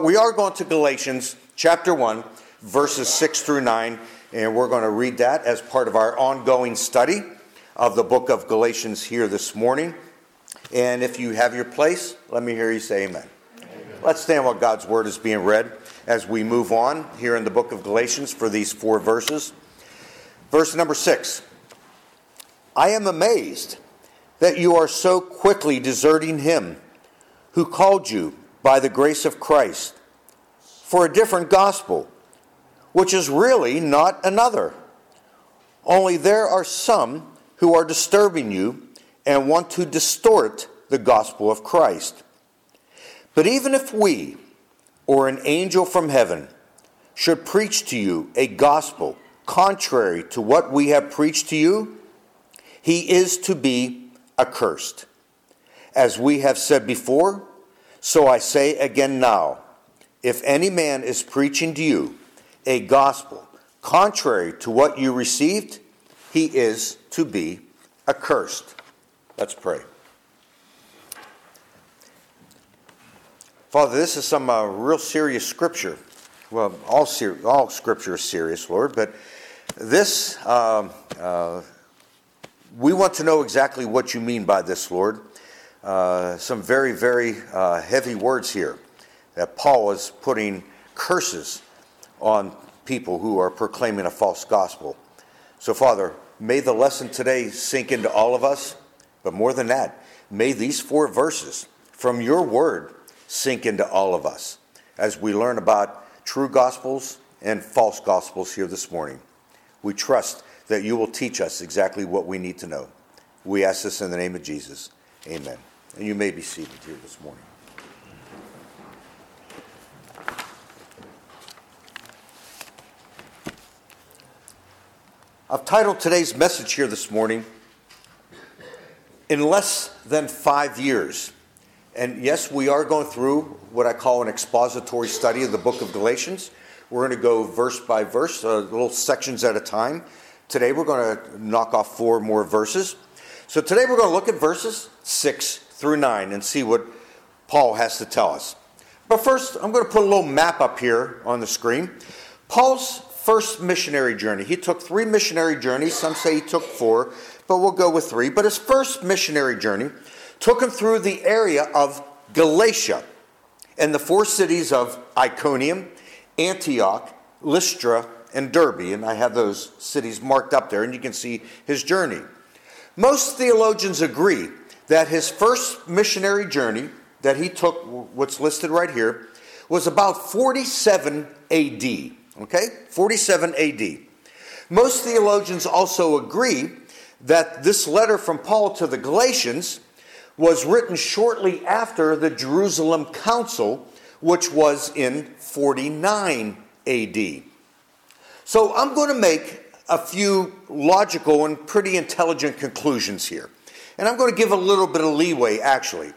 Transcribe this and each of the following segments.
But we are going to Galatians chapter 1, verses 6 through 9, and we're going to read that as part of our ongoing study of the book of Galatians here this morning. And if you have your place, let me hear you say amen. Amen. Let's stand while God's word is being read as we move on here in the book of Galatians for these 4 verses. Verse number 6. I am amazed that you are so quickly deserting him who called you by the grace of Christ for a different gospel, which is really not another. Only there are some who are disturbing you and want to distort the gospel of Christ. But even if we, or an angel from heaven, should preach to you a gospel contrary to what we have preached to you, he is to be accursed. As we have said before, so I say again now, if any man is preaching to you a gospel contrary to what you received, he is to be accursed. Let's pray. Father, this is some real serious scripture. Well, all scripture is serious, Lord, but this, we want to know exactly what you mean by this, Lord. Some very, very heavy words here that Paul is putting curses on people who are proclaiming a false gospel. So, Father, may the lesson today sink into all of us, but more than that, may these 4 verses from your word sink into all of us as we learn about true gospels and false gospels here this morning. We trust that you will teach us exactly what we need to know. We ask this in the name of Jesus. Amen. And you may be seated here this morning. I've titled today's message here this morning, In Less Than 5 Years. And yes, we are going through what I call an expository study of the book of Galatians. We're going to go verse by verse, little sections at a time. Today we're going to knock off 4 more verses. So today we're going to look at verses 6 through 9 and see what Paul has to tell us. But first, I'm going to put a little map up here on the screen. Paul's first missionary journey. He took 3 missionary journeys. Some say he took 4, but we'll go with 3. But his first missionary journey took him through the area of Galatia and the 4 cities of Iconium, Antioch, Lystra, and Derbe. And I have those cities marked up there, and you can see his journey. Most theologians agree that his first missionary journey that he took, what's listed right here, was about 47 AD. Okay? 47 AD. Most theologians also agree that this letter from Paul to the Galatians was written shortly after the Jerusalem Council, which was in 49 AD. So I'm going to make a few logical and pretty intelligent conclusions here. And I'm going to give a little bit of leeway, actually.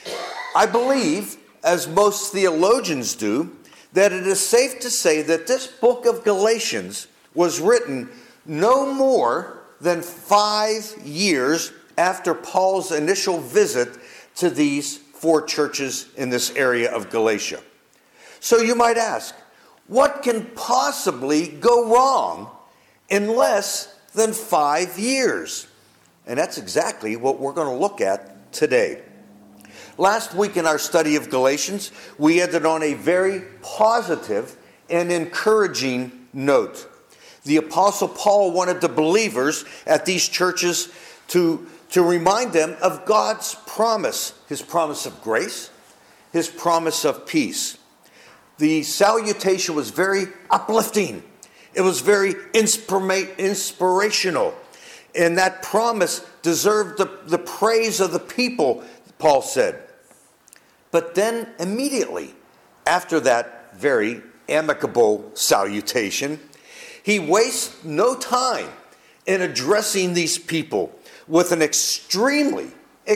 I believe, as most theologians do, that it is safe to say that this book of Galatians was written no more than 5 years after Paul's initial visit to these 4 churches in this area of Galatia. So you might ask, what can possibly go wrong in less than 5 years? And that's exactly what we're going to look at today. Last week in our study of Galatians, we ended on a very positive and encouraging note. The Apostle Paul wanted the believers at these churches to remind them of God's promise, his promise of grace, his promise of peace. The salutation was very uplifting. It was very inspirational. And that promise deserved the praise of the people, Paul said. But then immediately after that very amicable salutation, he wastes no time in addressing these people with an extremely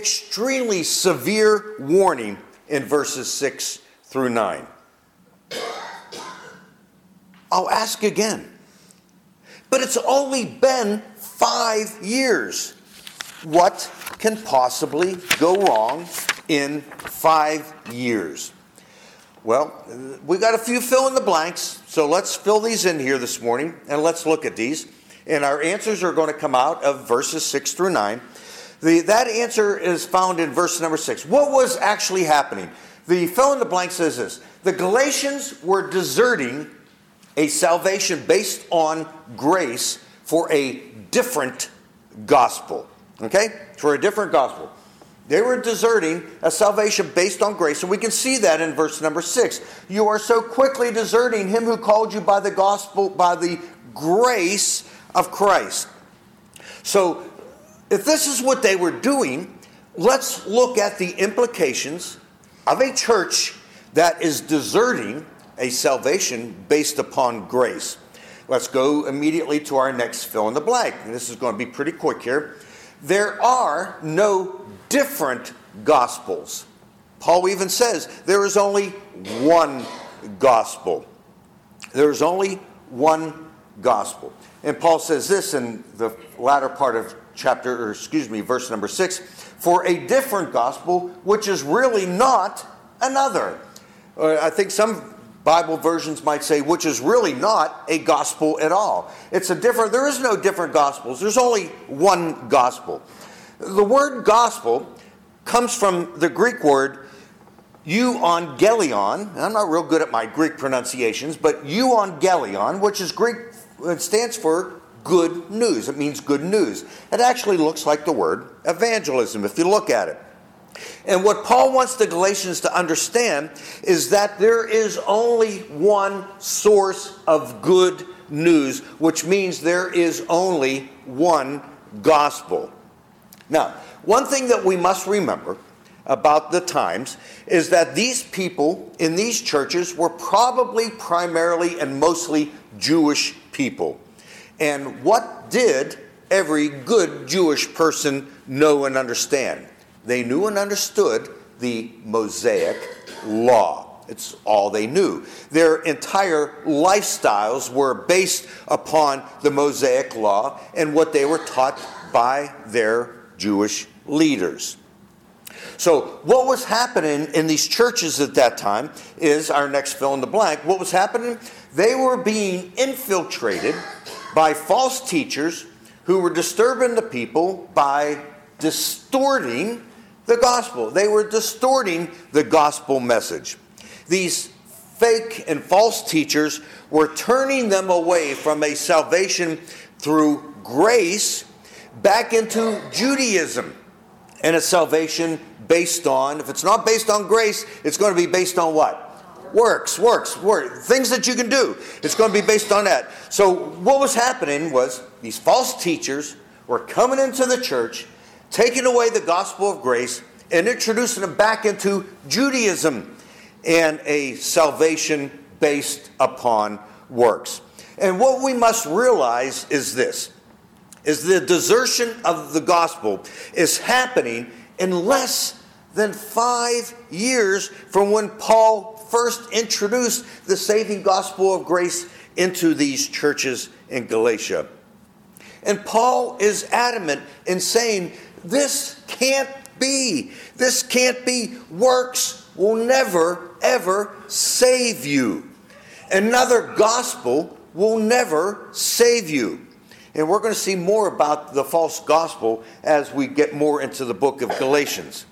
severe warning in verses 6 through 9. I'll ask again. But it's only been 5 years. What can possibly go wrong in 5 years? Well, we got a few fill in the blanks, so let's fill these in here this morning, and let's look at these. And our answers are going to come out of verses 6 through 9. That answer is found in verse number 6. What was actually happening? The fill in the blank says this: the Galatians were deserting a salvation based on grace for a different gospel. Okay? For a different gospel. They were deserting a salvation based on grace, and we can see that in verse number 6. You are so quickly deserting him who called you by the gospel, by the grace of Christ. So, if this is what they were doing, let's look at the implications of a church that is deserting a salvation based upon grace. Let's go immediately to our next fill in the blank. And this is going to be pretty quick here. There are no different gospels. Paul even says there is only one gospel. There is only one gospel. And Paul says this in the latter part of verse number 6, for a different gospel, which is really not another. I think some Bible versions might say, which is really not a gospel at all. There is no different gospels. There's only one gospel. The word gospel comes from the Greek word euangelion. I'm not real good at my Greek pronunciations, but euangelion, which is Greek, it stands for good news. It means good news. It actually looks like the word evangelism if you look at it. And what Paul wants the Galatians to understand is that there is only one source of good news, which means there is only one gospel. Now, one thing that we must remember about the times is that these people in these churches were probably primarily and mostly Jewish people. And what did every good Jewish person know and understand? They knew and understood the Mosaic law. It's all they knew. Their entire lifestyles were based upon the Mosaic law and what they were taught by their Jewish leaders. So what was happening in these churches at that time is our next fill in the blank. What was happening? They were being infiltrated by false teachers who were disturbing the people by distorting the gospel. They were distorting the gospel message. These fake and false teachers were turning them away from a salvation through grace back into Judaism and a salvation based on, if it's not based on grace, it's going to be based on what? Works. Things that you can do. It's going to be based on that. So what was happening was these false teachers were coming into the church, taking away the gospel of grace, and introducing them back into Judaism and a salvation based upon works. And what we must realize is this, is the desertion of the gospel is happening in less than 5 years from when Paul first introduced the saving gospel of grace into these churches in Galatia. And Paul is adamant in saying, this can't be. This can't be. Works will never, ever save you. Another gospel will never save you. And we're going to see more about the false gospel as we get more into the book of Galatians.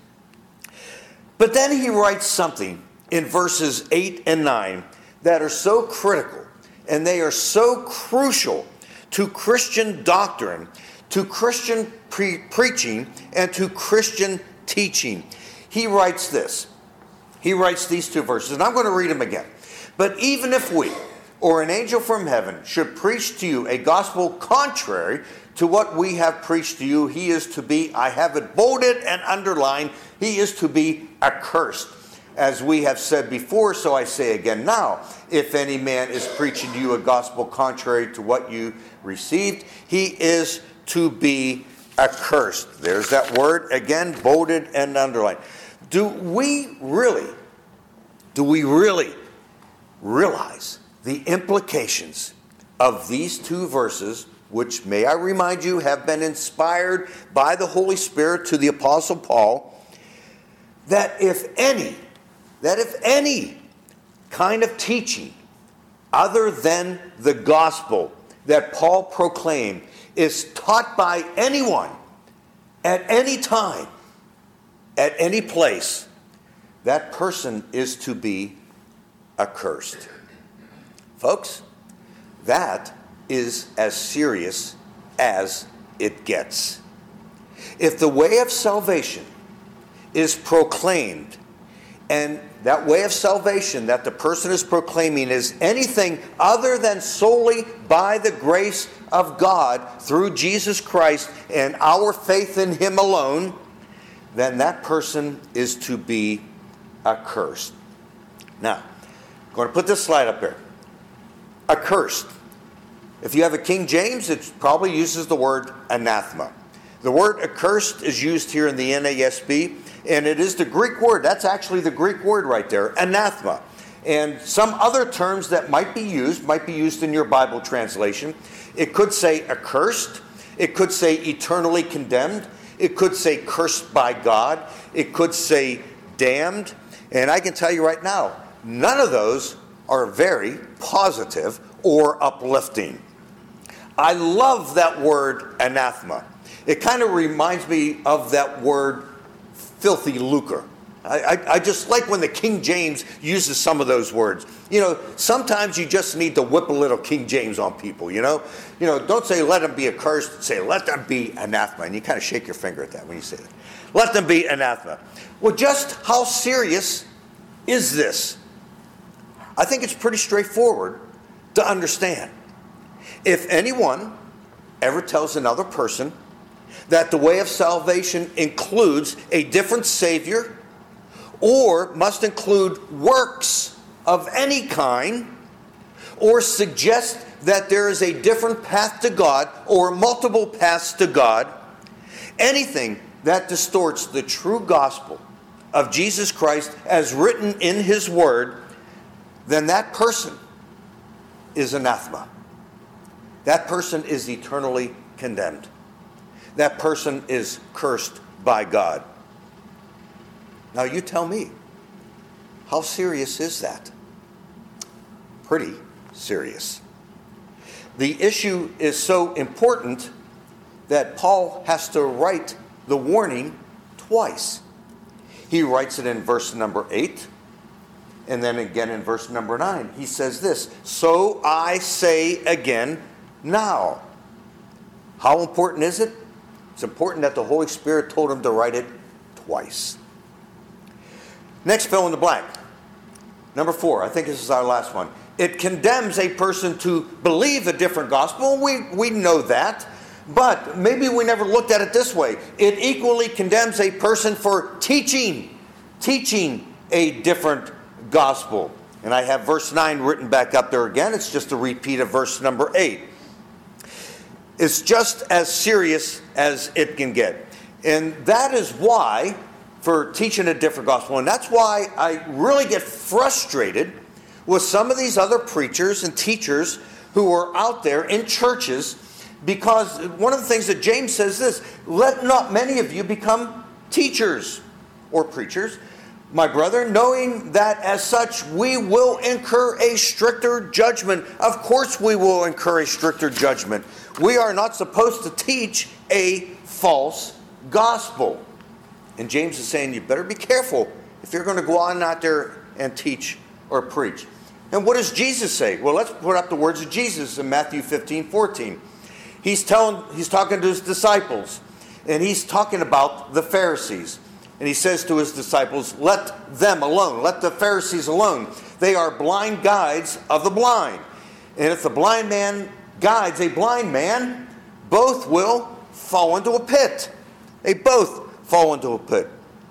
But then he writes something in verses 8 and 9 that are so critical and they are so crucial to Christian doctrine, to Christian preaching, and to Christian teaching. He writes this. He writes these two verses, and I'm going to read them again. But even if we, or an angel from heaven, should preach to you a gospel contrary to what we have preached to you, he is to be, I have it bolded and underlined, he is to be accursed. As we have said before, so I say again now, if any man is preaching to you a gospel contrary to what you received, he is to be accursed. There's that word again, bolded and underlined. Do we really realize the implications of these two verses, which, may I remind you, have been inspired by the Holy Spirit to the Apostle Paul, that if any kind of teaching other than the gospel that Paul proclaimed is taught by anyone at any time, at any place, that person is to be accursed. Folks, that is as serious as it gets. If the way of salvation is proclaimed, and that way of salvation that the person is proclaiming is anything other than solely by the grace of God through Jesus Christ and our faith in Him alone, then that person is to be accursed. Now, I'm going to put this slide up there. Accursed. If you have a King James, it probably uses the word anathema. The word accursed is used here in the NASB, and it is the Greek word. That's actually the Greek word right there, anathema. And some other terms that might be used in your Bible translation. It could say accursed. It could say eternally condemned. It could say cursed by God. It could say damned. And I can tell you right now, none of those are very positive or uplifting. I love that word anathema. It kind of reminds me of that word filthy lucre. I just like when the King James uses some of those words. You know, sometimes you just need to whip a little King James on people, you know. Don't say let them be accursed, say let them be anathema. And you kind of shake your finger at that when you say that. Let them be anathema. Well, just how serious is this? I think it's pretty straightforward to understand. If anyone ever tells another person that the way of salvation includes a different Savior or must include works of any kind, or suggests that there is a different path to God or multiple paths to God, anything that distorts the true gospel of Jesus Christ as written in His Word, then that person is anathema. That person is eternally condemned. That person is cursed by God. Now you tell me, how serious is that? Pretty serious. The issue is so important that Paul has to write the warning twice. He writes it in verse number 8, and then again in verse number 9. He says this, "So I say again now." How important is it? It's important that the Holy Spirit told him to write it twice. Next, fill in the blank. Number 4, I think this is our last one. It condemns a person to believe a different gospel. We know that. But maybe we never looked at it this way. It equally condemns a person for teaching a different gospel. And I have verse 9 written back up there again. It's just a repeat of verse number 8. It's just as serious as it can get. And that is why, for teaching a different gospel, and that's why I really get frustrated with some of these other preachers and teachers who are out there in churches, because one of the things that James says is this: let not many of you become teachers or preachers, my brethren, knowing that as such we will incur a stricter judgment. Of course we will incur a stricter judgment. We are not supposed to teach a false gospel. And James is saying you better be careful if you're going to go on out there and teach or preach. And what does Jesus say? Well, let's put up the words of Jesus in Matthew 15:14. He's talking to his disciples, and he's talking about the Pharisees. And he says to his disciples, let them alone. Let the Pharisees alone. They are blind guides of the blind. And if the blind man guides a blind man, both will fall into a pit. They both fall into a pit.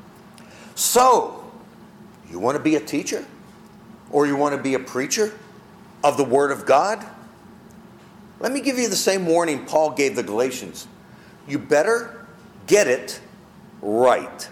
So, you want to be a teacher? Or you want to be a preacher of the Word of God? Let me give you the same warning Paul gave the Galatians. You better get it right.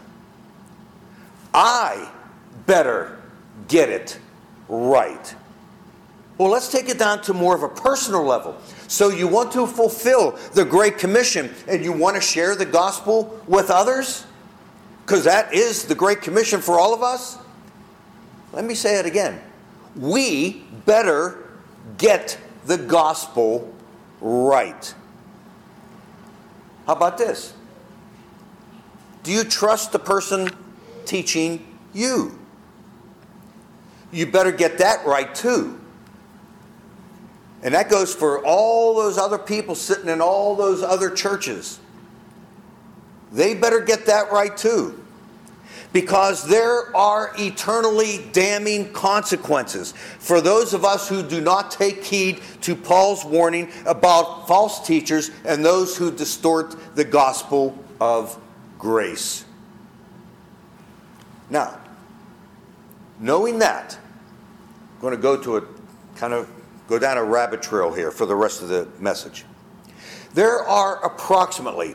I better get it right. Well, let's take it down to more of a personal level. So you want to fulfill the Great Commission and you want to share the gospel with others? Because that is the Great Commission for all of us. Let me say it again. we better get the gospel right. How about this? Do you trust the person teaching you? You better get that right too. And that goes for all those other people sitting in all those other churches. They better get that right too. Because there are eternally damning consequences for those of us who do not take heed to Paul's warning about false teachers and those who distort the gospel of grace. Now, knowing that, I'm going to go down a rabbit trail here for the rest of the message. There are approximately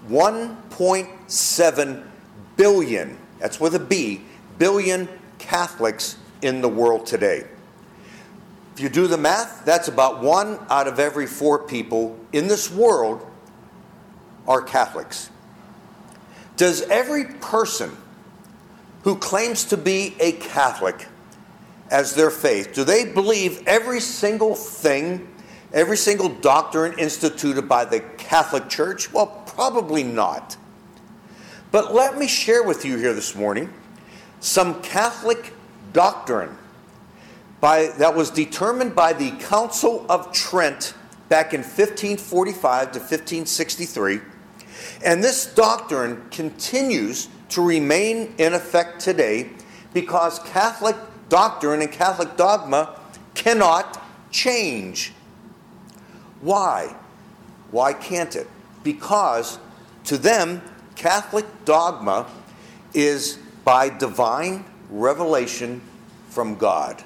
1.7 billion, that's with a B, billion Catholics in the world today. If you do the math, that's about 1 out of every 4 people in this world are Catholics. Does every person who claims to be a Catholic as their faith, do they believe every single thing, every single doctrine instituted by the Catholic Church? Well, probably not. But let me share with you here this morning some Catholic doctrine that was determined by the Council of Trent back in 1545 to 1563. And this doctrine continues to remain in effect today because Catholic doctrine and Catholic dogma cannot change. Why? Why can't it? Because to them, Catholic dogma is by divine revelation from God.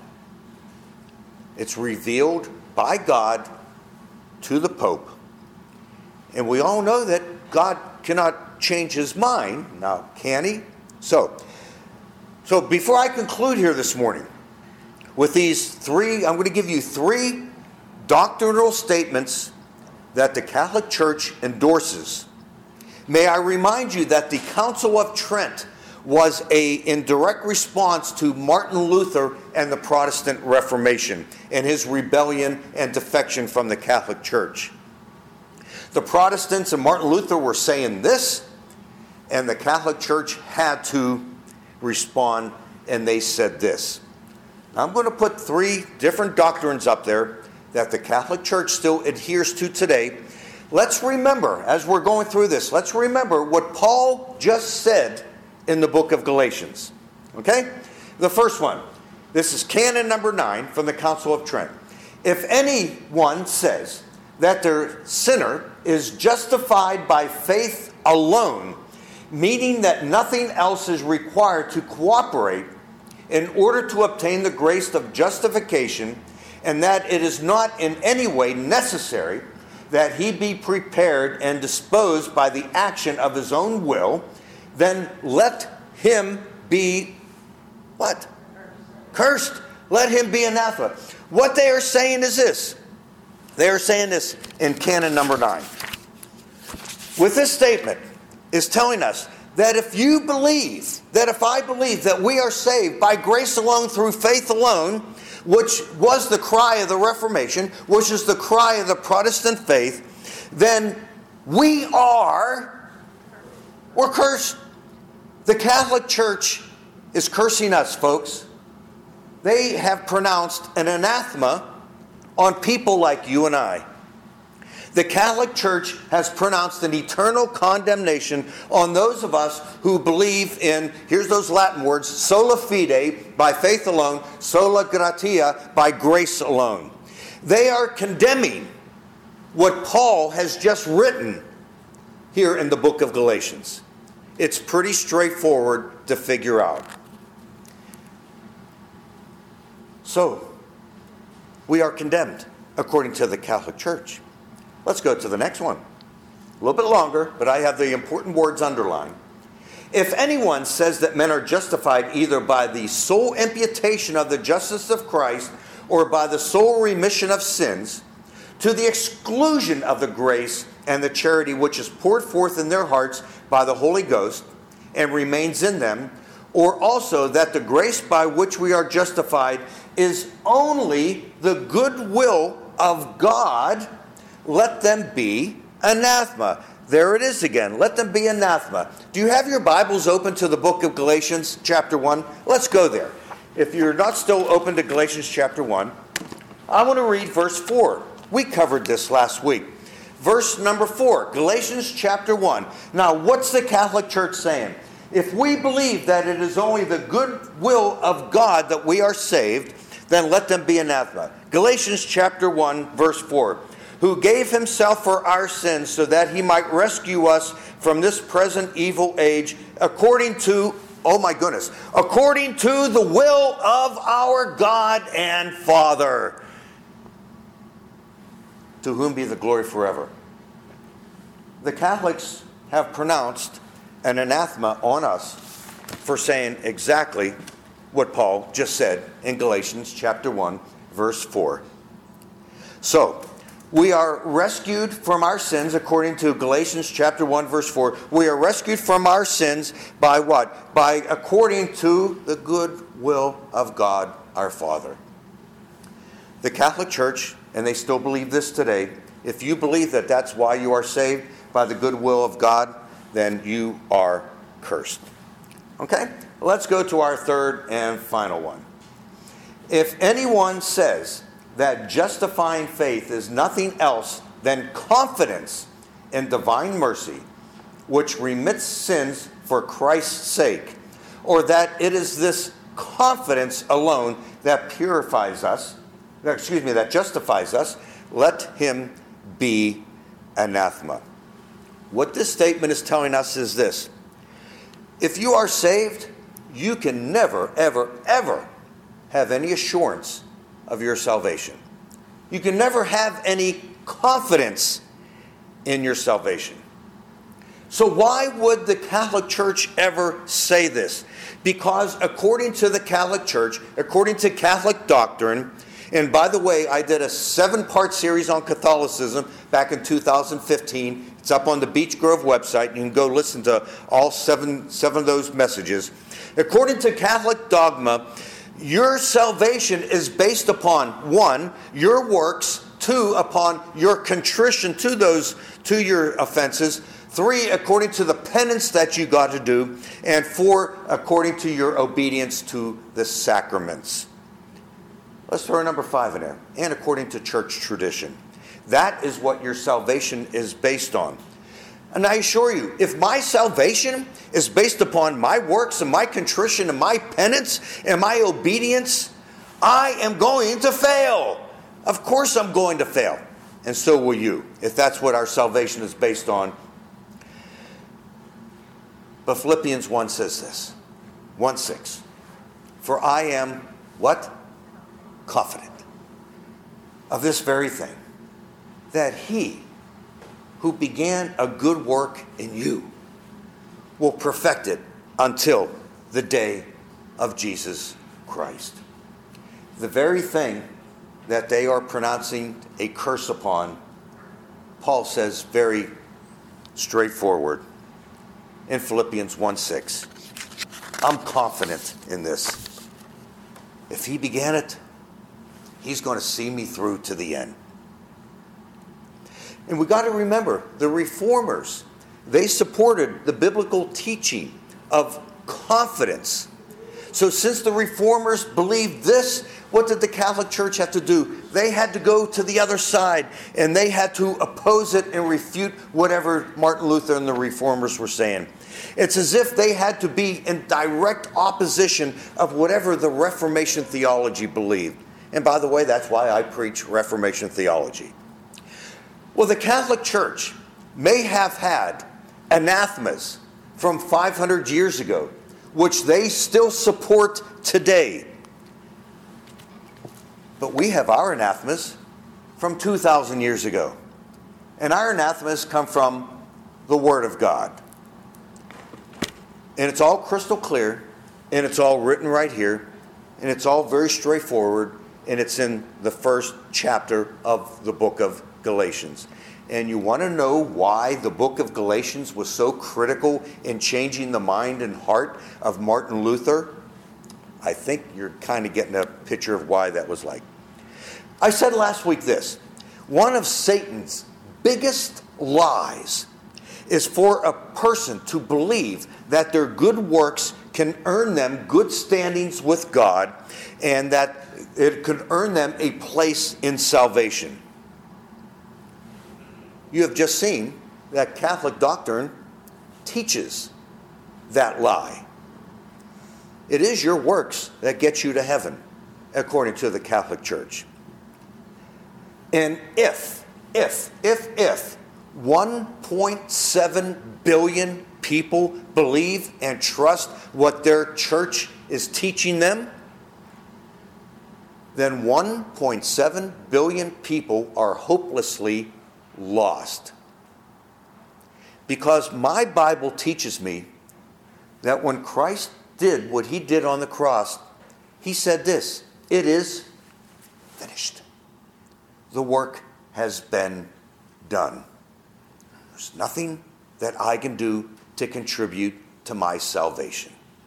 It's revealed by God to the Pope. And we all know that God cannot change his mind. Now, can he? So before I conclude here this morning with these 3, I'm going to give you 3 doctrinal statements that the Catholic Church endorses. May I remind you that the Council of Trent was in direct response to Martin Luther and the Protestant Reformation and his rebellion and defection from the Catholic Church. The Protestants and Martin Luther were saying this, and the Catholic Church had to respond, and they said this. I'm going to put 3 different doctrines up there that the Catholic Church still adheres to today. Let's remember, as we're going through this, let's remember what Paul just said in the book of Galatians. Okay? The first one. This is canon number 9 from the Council of Trent. If anyone says that their sinner is justified by faith alone, meaning that nothing else is required to cooperate in order to obtain the grace of justification, and that it is not in any way necessary that he be prepared and disposed by the action of his own will, then let him be what? Cursed. Let him be anathema. What they are saying is this. They are saying this in canon number 9. With this statement is telling us that if you believe, that if I believe that we are saved by grace alone through faith alone, which was the cry of the Reformation, which is the cry of the Protestant faith, then we're cursed. The Catholic Church is cursing us, folks. They have pronounced an anathema on people like you and I. The Catholic Church has pronounced an eternal condemnation on those of us who believe in, here's those Latin words, sola fide, by faith alone, sola gratia, by grace alone. They are condemning what Paul has just written here in the book of Galatians. It's pretty straightforward to figure out. So, we are condemned according to the Catholic Church. Let's go to the next one. A little bit longer, but I have the important words underlined. If anyone says that men are justified either by the sole imputation of the justice of Christ or by the sole remission of sins, to the exclusion of the grace and the charity which is poured forth in their hearts by the Holy Ghost and remains in them, or also that the grace by which we are justified is only the goodwill of God, let them be anathema. There it is again. Let them be anathema. Do you have your Bibles open to the book of Galatians chapter 1? Let's go there. If you're not still open to Galatians chapter 1, I want to read verse 4. We covered this last week. Verse number 4, Galatians chapter 1. Now, what's the Catholic Church saying? If we believe that it is only the good will of God that we are saved, then let them be anathema. Galatians chapter 1, verse 4. Who gave himself for our sins so that he might rescue us from this present evil age according to, oh my goodness, according to the will of our God and Father, to whom be the glory forever. The Catholics have pronounced an anathema on us for saying exactly what Paul just said in Galatians chapter 1, verse 4. So, we are rescued from our sins according to Galatians chapter 1, verse 4. We are rescued from our sins by what? By according to the good will of God our Father. The Catholic Church, and they still believe this today, if you believe that that's why you are saved, by the good will of God, then you are cursed. Okay? Let's go to our third and final one. If anyone says that justifying faith is nothing else than confidence in divine mercy, which remits sins for Christ's sake, or that it is this confidence alone that purifies us, that justifies us, let him be anathema. What this statement is telling us is this. If you are saved, you can never, ever, ever have any assurance of your salvation. You can never have any confidence in your salvation. So why would the Catholic Church ever say this? Because according to the Catholic Church, according to Catholic doctrine, and by the way, I did a 7-part series on Catholicism back in 2015. It's up on the Beech Grove website. You can go listen to all seven of those messages. According to Catholic dogma, your salvation is based upon 1, your works, 2, upon your contrition to your offenses, 3, according to the penance that you got to do, and 4, according to your obedience to the sacraments. Let's throw number 5 in there. And according to church tradition. That is what your salvation is based on. And I assure you, if my salvation is based upon my works and my contrition and my penance and my obedience, I am going to fail. Of course I'm going to fail. And so will you, if that's what our salvation is based on. But Philippians 1 says this, 1:6. For I am, what? Confident of this very thing, that he who began a good work in you will perfect it until the day of Jesus Christ. The very thing that they are pronouncing a curse upon, Paul says very straightforward in Philippians 1:6. I'm confident in this. If he began it, he's going to see me through to the end. And we got to remember, the Reformers, they supported the biblical teaching of confidence. So since the Reformers believed this, what did the Catholic Church have to do? They had to go to the other side, and they had to oppose it and refute whatever Martin Luther and the Reformers were saying. It's as if they had to be in direct opposition of whatever the Reformation theology believed. And by the way, that's why I preach Reformation theology. Well, the Catholic Church may have had anathemas from 500 years ago, which they still support today. But we have our anathemas from 2,000 years ago. And our anathemas come from the Word of God. And it's all crystal clear, and it's all written right here, and it's all very straightforward, and it's in the first chapter of the book of Galatians. and you want to know why the book of Galatians was so critical in changing the mind and heart of Martin Luther, I think you're kind of getting a picture of why that was like. I said last week this: one of Satan's biggest lies is for a person to believe that their good works can earn them good standings with God, and that it could earn them a place in salvation. You have just seen that Catholic doctrine teaches that lie. It is your works that get you to heaven, according to the Catholic Church. And if 1.7 billion people believe and trust what their church is teaching them, then 1.7 billion people are hopelessly lost. Because my Bible teaches me that when Christ did what he did on the cross, he said this: "It is finished." The work has been done. There's nothing that I can do to contribute to my salvation.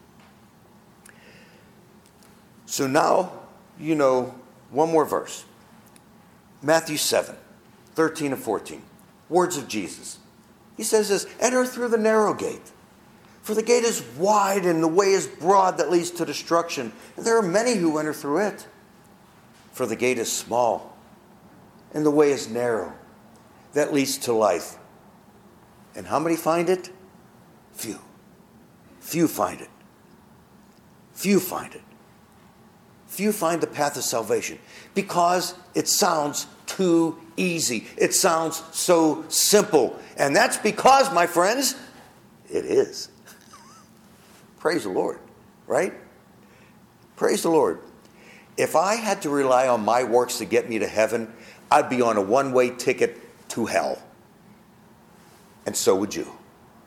So now you know one more verse. Matthew 7:13 and 14. Words of Jesus. He says this: "Enter through the narrow gate. For the gate is wide and the way is broad that leads to destruction. And there are many who enter through it. For the gate is small and the way is narrow that leads to life. And how many find it? Few. Few find it. Few find it. Few find the path of salvation because it sounds too easy. It sounds so simple. And that's because, my friends, it is. Praise the Lord, right? Praise the Lord. If I had to rely on my works to get me to heaven, I'd be on a one-way ticket to hell. And so would you.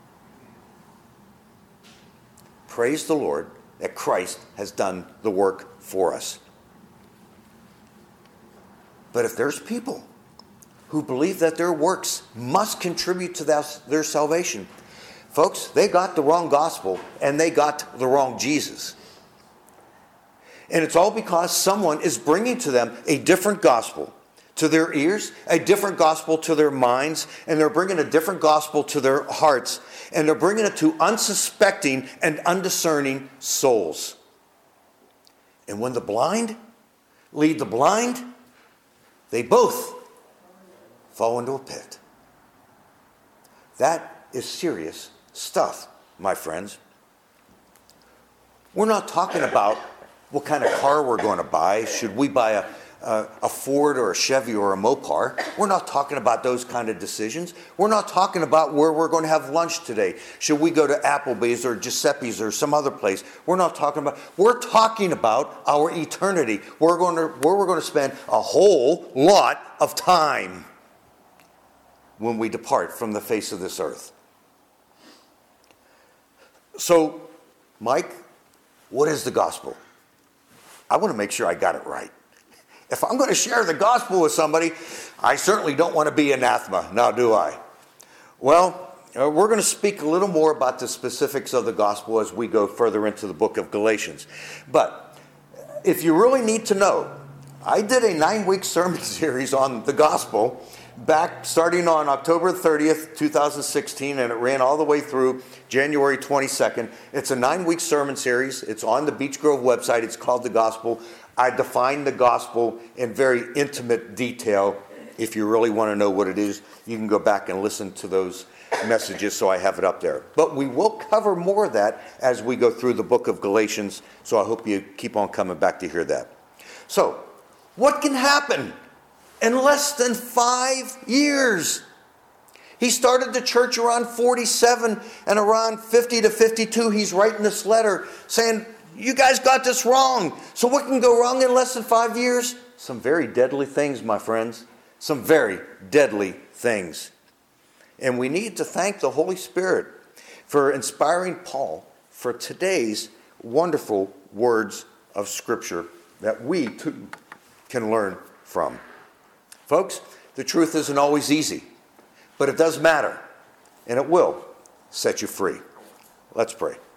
Praise the Lord that Christ has done the work for us. But if there's people who believe that their works must contribute to their salvation, folks, they got the wrong gospel and they got the wrong Jesus. And it's all because someone is bringing to them a different gospel to their ears, a different gospel to their minds, and they're bringing a different gospel to their hearts, and they're bringing it to unsuspecting and undiscerning souls. And when the blind lead the blind, they both fall into a pit. That is serious stuff, my friends. We're not talking about what kind of car we're going to buy. Should we buy a Ford or a Chevy or a Mopar? We're not talking about those kind of decisions. We're not talking about where we're going to have lunch today. Should we go to Applebee's or Giuseppe's or some other place? We're talking about our eternity. Where we're going to spend a whole lot of time when we depart from the face of this earth. So, Mike, what is the gospel? I want to make sure I got it right. If I'm going to share the gospel with somebody, I certainly don't want to be anathema, now do I? Well, we're going to speak a little more about the specifics of the gospel as we go further into the book of Galatians. But if you really need to know, I did a 9-week sermon series on the gospel back starting on October 30th, 2016, and it ran all the way through January 22nd. It's a 9-week sermon series. It's on the Beech Grove website. It's called The Gospel. I define the gospel in very intimate detail. If you really want to know what it is, you can go back and listen to those messages, so I have it up there. But we will cover more of that as we go through the book of Galatians, so I hope you keep on coming back to hear that. So, what can happen in less than 5 years? He started the church around 47, and around 50 to 52, he's writing this letter saying, you guys got this wrong. So what can go wrong in less than 5 years? Some very deadly things, my friends. Some very deadly things. And we need to thank the Holy Spirit for inspiring Paul for today's wonderful words of Scripture that we too can learn from. Folks, the truth isn't always easy. But it does matter, and it will set you free. Let's pray.